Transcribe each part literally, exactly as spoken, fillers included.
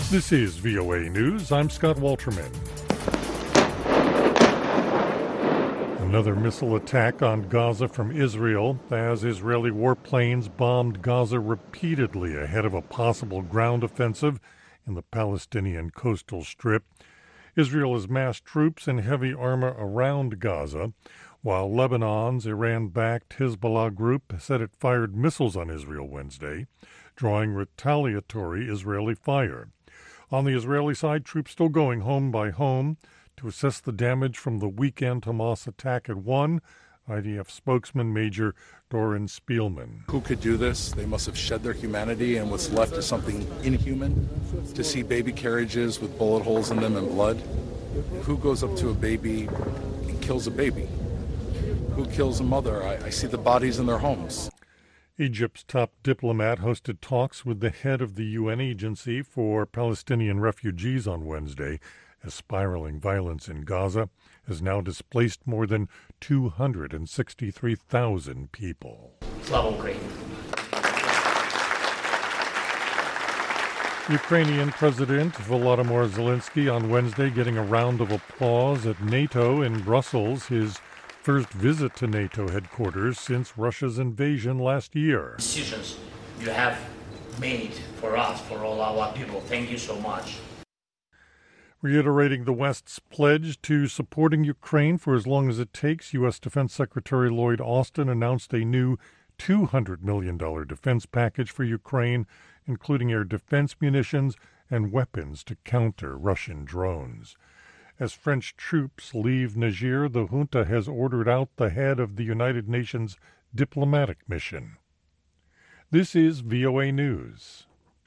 This is V O A News. I'm Scott Walterman. Another missile attack on Gaza from Israel as Israeli warplanes bombed Gaza repeatedly ahead of a possible ground offensive in the Palestinian coastal strip. Israel has massed troops and heavy armor around Gaza, while Lebanon's Iran-backed Hezbollah group said it fired missiles on Israel Wednesday, drawing retaliatory Israeli fire. On the Israeli side, troops still going home by home to assess the damage from the weekend Hamas attack at one. I D F spokesman Major Doron Spielman. Who could do this? They must have shed their humanity, and what's left is something inhuman. To see baby carriages with bullet holes in them and blood. Who goes up to a baby and kills a baby? Who kills a mother? I, I see the bodies in their homes. Egypt's top diplomat hosted talks with the head of the U N Agency for Palestinian Refugees on Wednesday, as spiraling violence in Gaza has now displaced more than two hundred sixty-three thousand people. Slava Ukraine. Ukrainian President Volodymyr Zelensky on Wednesday getting a round of applause at NATO in Brussels, his first visit to NATO headquarters since Russia's invasion last year. Decisions you have made for us, for all our people. Thank you so much. Reiterating the West's pledge to supporting Ukraine for as long as it takes, U S. Defense Secretary Lloyd Austin announced a new two hundred million dollars defense package for Ukraine, including air defense munitions and weapons to counter Russian drones. As French troops leave Niger, the junta has ordered out the head of the United Nations diplomatic mission. This is V O A News.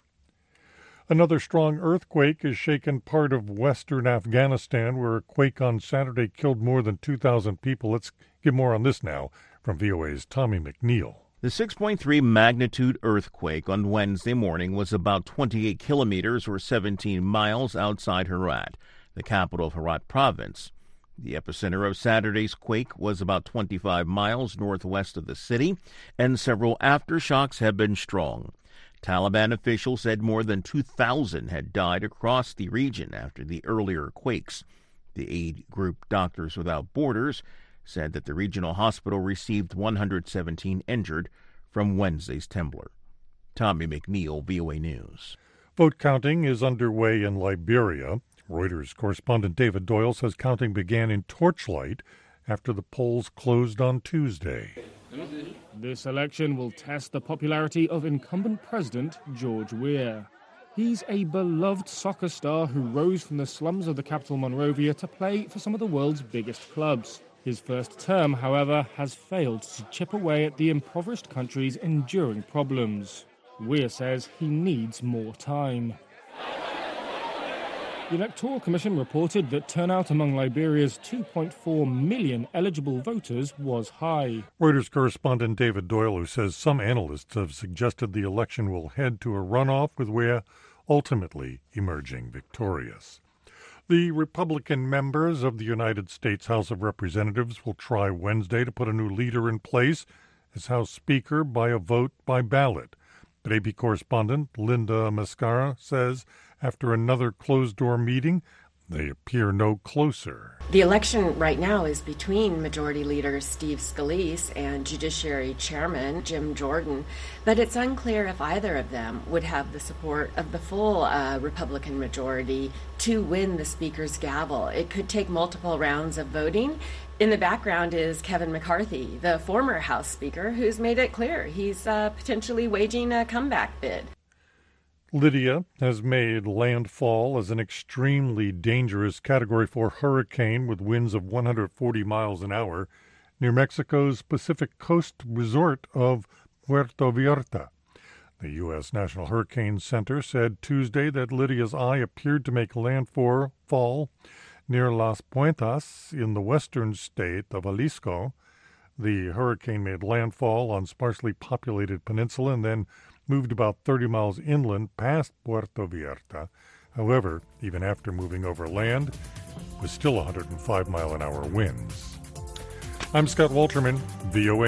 Another strong earthquake has shaken part of western Afghanistan, where a quake on Saturday killed more than two thousand people. Let's get more on this now from V O A's Tommy McNeil. The six point three magnitude earthquake on Wednesday morning was about twenty-eight kilometers or seventeen miles outside Herat, the capital of Herat province. The epicenter of Saturday's quake was about twenty-five miles northwest of the city, and several aftershocks have been strong. Taliban officials said more than two thousand had died across the region after the earlier quakes. The aid group Doctors Without Borders said that the regional hospital received one hundred seventeen injured from Wednesday's tremor. Tommy McNeil, V O A News. Vote counting is underway in Liberia. Reuters correspondent David Doyle says counting began in torchlight after the polls closed on Tuesday. This election will test the popularity of incumbent President George Weah. He's a beloved soccer star who rose from the slums of the capital Monrovia to play for some of the world's biggest clubs. His first term, however, has failed to chip away at the impoverished country's enduring problems. Weah says he needs more time. The Electoral Commission reported that turnout among Liberia's two point four million eligible voters was high. Reuters correspondent David Doyle, who says some analysts have suggested the election will head to a runoff with Weah ultimately emerging victorious. The Republican members of the United States House of Representatives will try Wednesday to put a new leader in place as House Speaker by a vote by ballot. But A P correspondent Linda Mascara says after another closed-door meeting, they appear no closer. The election right now is between Majority Leader Steve Scalise and Judiciary Chairman Jim Jordan, but it's unclear if either of them would have the support of the full uh, Republican majority to win the Speaker's gavel. It could take multiple rounds of voting. In the background is Kevin McCarthy, the former House Speaker, who's made it clear he's uh, potentially waging a comeback bid. Lydia has made landfall as an extremely dangerous Category four hurricane with winds of one hundred forty miles an hour near Mexico's Pacific Coast resort of Puerto Vallarta. The U S. National Hurricane Center said Tuesday that Lydia's eye appeared to make landfall near Las Puentas in the western state of Jalisco. The hurricane made landfall on sparsely populated peninsula and then moved about thirty miles inland past Puerto Vallarta. However, even after moving over land, it was still one hundred five mile an hour winds. I'm Scott Walterman, V O A